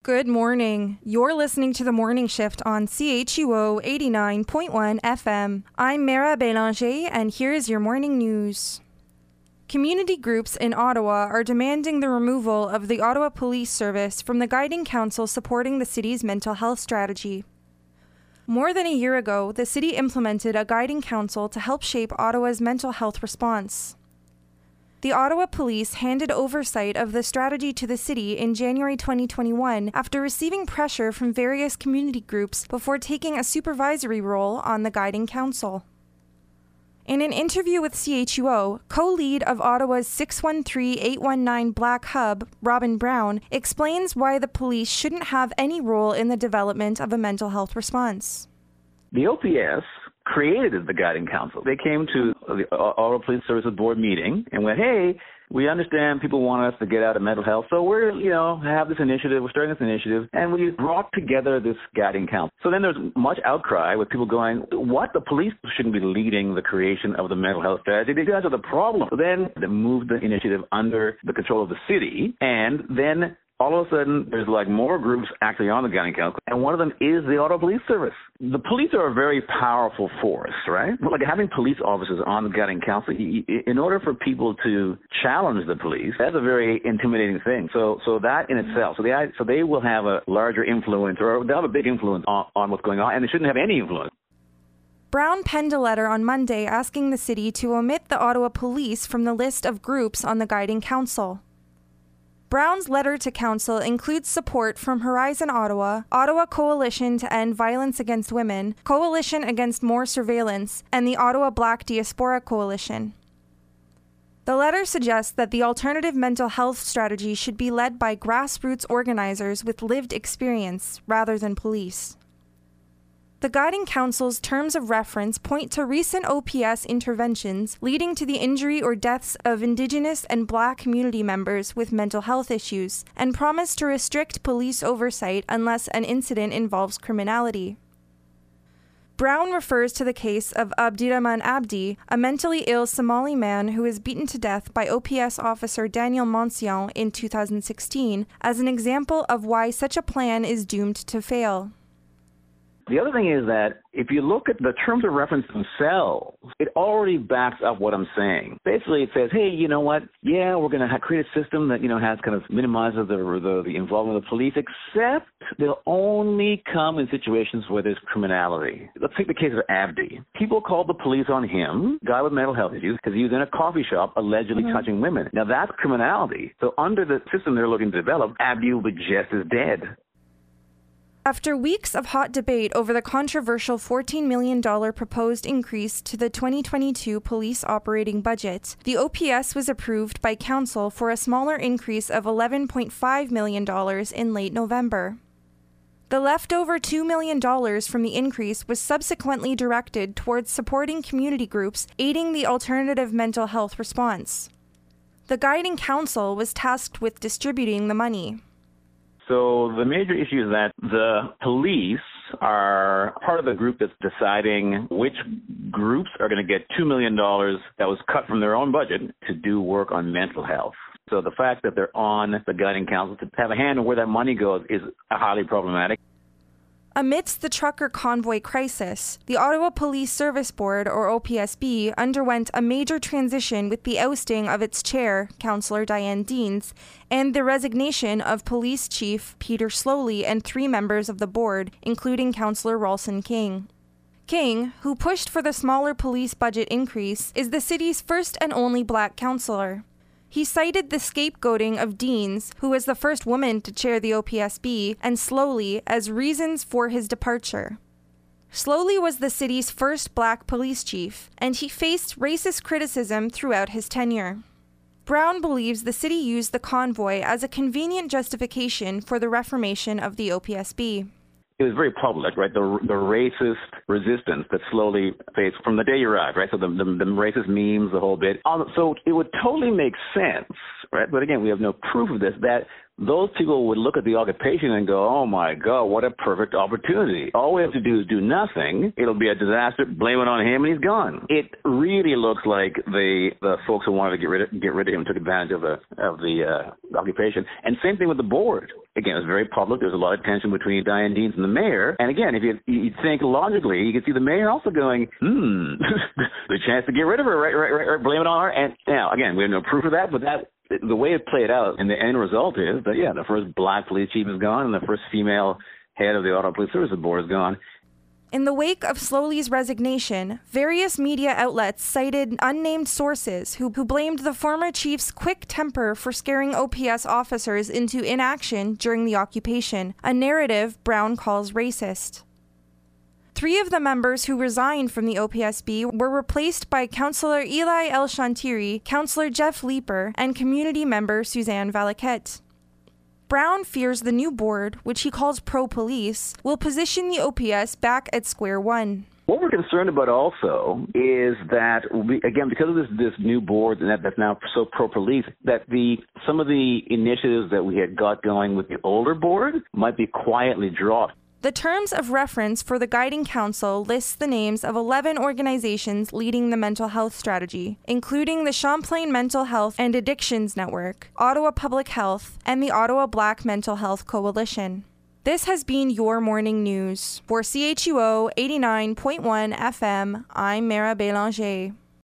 Good morning. You're listening to The Morning Shift on CHUO 89.1 FM. I'm Mara Bélanger, and here's your morning news. Community groups in Ottawa are demanding the removal of the Ottawa Police Service from the guiding council supporting the city's mental health strategy. More than a year ago, the city implemented a guiding council to help shape Ottawa's mental health response. The Ottawa Police handed oversight of the strategy to the city in January 2021 after receiving pressure from various community groups before taking a supervisory role on the guiding council. In an interview with CHUO, co-lead of Ottawa's 613-819 Black Hub, Robin Brown, explains why the police shouldn't have any role in the development of a mental health response. The OPS created the guiding council. They came to the Ottawa Police Services Board meeting and went, hey, we understand people want us to get out of mental health, so we're, have this initiative, we're starting this initiative, and we brought together this guiding council. So then there's much outcry with people going, what, the police shouldn't be leading the creation of the mental health strategy? You guys are the problem. So then they moved the initiative under the control of the city, and then all of a sudden, there's more groups actually on the guiding council, and one of them is the Ottawa Police Service. The police are a very powerful force, right? Having police officers on the guiding council, in order for people to challenge the police, that's a very intimidating thing. So that in itself, so they will have a larger influence, or they'll have a big influence on what's going on, and they shouldn't have any influence. Brown penned a letter on Monday asking the city to omit the Ottawa Police from the list of groups on the guiding council. Brown's letter to council includes support from Horizon Ottawa, Ottawa Coalition to End Violence Against Women, Coalition Against More Surveillance, and the Ottawa Black Diaspora Coalition. The letter suggests that the alternative mental health strategy should be led by grassroots organizers with lived experience rather than police. The Guiding Council's terms of reference point to recent OPS interventions leading to the injury or deaths of Indigenous and Black community members with mental health issues, and promise to restrict police oversight unless an incident involves criminality. Brown refers to the case of Abdirahman Abdi, a mentally ill Somali man who was beaten to death by OPS officer Daniel Monsian in 2016, as an example of why such a plan is doomed to fail. The other thing is that if you look at the terms of reference themselves, it already backs up what I'm saying. Basically, it says, hey, you know what? Yeah, we're going to create a system that, has kind of minimizes the involvement of the police, except they'll only come in situations where there's criminality. Let's take the case of Abdi. People called the police on him, guy with mental health issues, because he was in a coffee shop allegedly touching women. Now, that's criminality. So under the system they're looking to develop, Abdi will be just as dead. After weeks of hot debate over the controversial $14 million proposed increase to the 2022 police operating budget, the OPS was approved by council for a smaller increase of $11.5 million in late November. The leftover $2 million from the increase was subsequently directed towards supporting community groups aiding the alternative mental health response. The Guiding Council was tasked with distributing the money. So the major issue is that the police are part of the group that's deciding which groups are going to get $2 million that was cut from their own budget to do work on mental health. So the fact that they're on the Guiding Council to have a hand on where that money goes is highly problematic. Amidst the trucker convoy crisis, the Ottawa Police Service Board, or OPSB, underwent a major transition with the ousting of its chair, Councillor Diane Deans, and the resignation of Police Chief Peter Slowly and 3 members of the board, including Councillor Ralston King. King, who pushed for the smaller police budget increase, is the city's first and only Black councillor. He cited the scapegoating of Deans, who was the first woman to chair the OPSB, and Slowly as reasons for his departure. Slowly was the city's first Black police chief, and he faced racist criticism throughout his tenure. Brown believes the city used the convoy as a convenient justification for the reformation of the OPSB. It was very public, right? The racist resistance that Slowly faced from the day you arrived, right? So the racist memes, the whole bit. So it would totally make sense, right? But again, we have no proof of this, that those people would look at the occupation and go, oh my God, what a perfect opportunity. All we have to do is do nothing. It'll be a disaster, blame it on him, and he's gone. It really looks like the folks who wanted to get rid of him took advantage of the occupation. And same thing with the board. again, it was very public. There was a lot of tension between Diane Deans and the mayor. And again, if you think logically, you can see the mayor also going, the chance to get rid of her, right, blame it on her. And now, again, we have no proof of that, but the way it played out and the end result is that, the first black police chief is gone and the first female head of the Ottawa Police Services Board is gone. In the wake of Slowly's resignation, various media outlets cited unnamed sources who blamed the former chief's quick temper for scaring OPS officers into inaction during the occupation, a narrative Brown calls racist. 3 of the members who resigned from the OPSB were replaced by Councillor Eli El-Shantiri, Councillor Jeff Leeper, and community member Suzanne Valaquette. Brown fears the new board, which he calls pro-police, will position the OPS back at square one. What we're concerned about also is that, again, because of this new board that's now so pro-police, that some of the initiatives that we had got going with the older board might be quietly dropped. The terms of reference for the Guiding Council lists the names of 11 organizations leading the mental health strategy, including the Champlain Mental Health and Addictions Network, Ottawa Public Health, and the Ottawa Black Mental Health Coalition. This has been your morning news. For CHUO 89.1 FM, I'm Mara Bélanger.